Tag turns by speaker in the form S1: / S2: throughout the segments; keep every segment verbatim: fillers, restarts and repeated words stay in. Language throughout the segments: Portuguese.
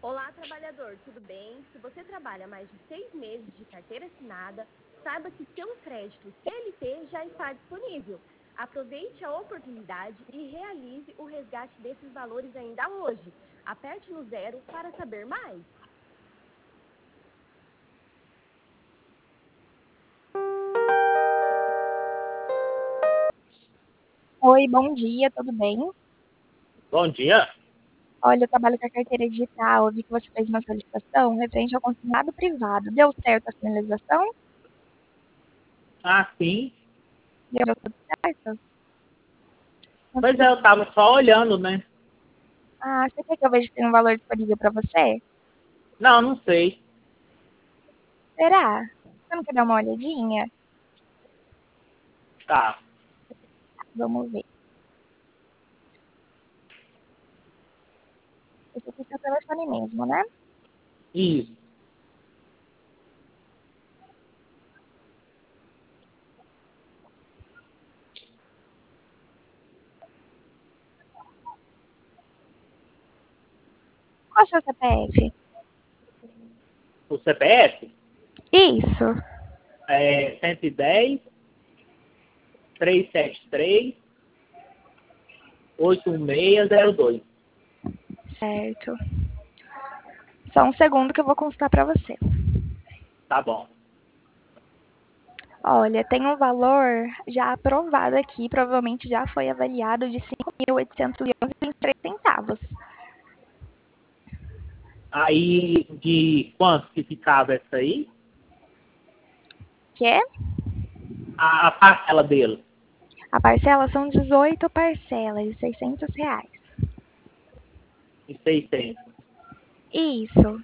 S1: Olá, trabalhador, tudo bem? Se você trabalha mais de seis meses de carteira assinada, saiba que seu crédito C L T já está disponível. Aproveite a oportunidade e realize o resgate desses valores ainda hoje. Aperte no zero para saber mais.
S2: Oi, bom dia, tudo bem?
S3: Bom dia.
S2: Olha, eu trabalho com a carteira digital, eu vi que você fez uma solicitação referente ao consignado privado. Deu certo a finalização?
S3: Ah, sim.
S2: Deu tudo certo?
S3: Pois é,
S2: Consegui...
S3: eu tava só olhando, né?
S2: Ah, você quer que eu veja se tem um valor disponível para você?
S3: Não, não sei.
S2: Será? Você não quer dar uma olhadinha?
S3: Tá.
S2: Vamos ver. Esse aqui é seu telefone mesmo, né?
S3: Isso.
S2: Qual é o seu C P F?
S3: O C P F
S2: Isso.
S3: é cento e dez, trezentos e setenta e três, oitenta e seis zero dois.
S2: Certo. Só um segundo que eu vou consultar para você.
S3: Tá bom.
S2: Olha, tem um valor já aprovado aqui, provavelmente já foi avaliado de cinco mil oitocentos e onze e vinte e três centavos.
S3: Aí, de quanto que ficava essa aí?
S2: Que é?
S3: A, a parcela dele.
S2: A parcela são dezoito parcelas de seiscentos reais.
S3: De seiscentos.
S2: Isso.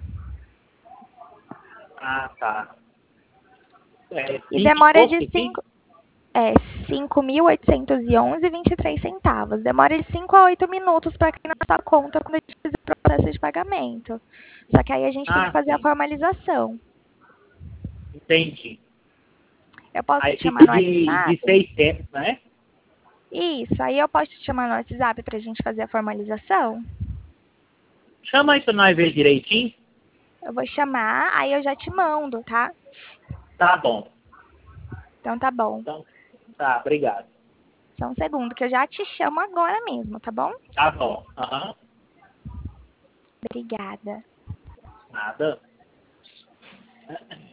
S3: Ah, tá. É
S2: E
S3: cinco e
S2: demora
S3: pouco
S2: de
S3: aqui?
S2: cinco, é, cinco mil oitocentos e onze e vinte e três centavos. Demora de cinco a oito minutos para cair na sua conta quando a gente fizer o processo de pagamento. Só que aí a gente tem que
S3: Ah,
S2: fazer a
S3: sim.
S2: formalização.
S3: Entendi.
S2: Eu posso
S3: Aí
S2: te chamar
S3: fica
S2: no
S3: de,
S2: WhatsApp?
S3: de seiscentos, né?
S2: Isso, aí eu posso te chamar no WhatsApp para a gente fazer a formalização?
S3: Chama aí pra nós ver direitinho.
S2: Eu vou chamar, aí eu já te mando, tá?
S3: Tá bom.
S2: Então tá bom.
S3: Então, tá, obrigado.
S2: Só um segundo, que eu já te chamo agora mesmo, tá bom?
S3: Tá bom. Aham.
S2: Obrigada.
S3: Nada.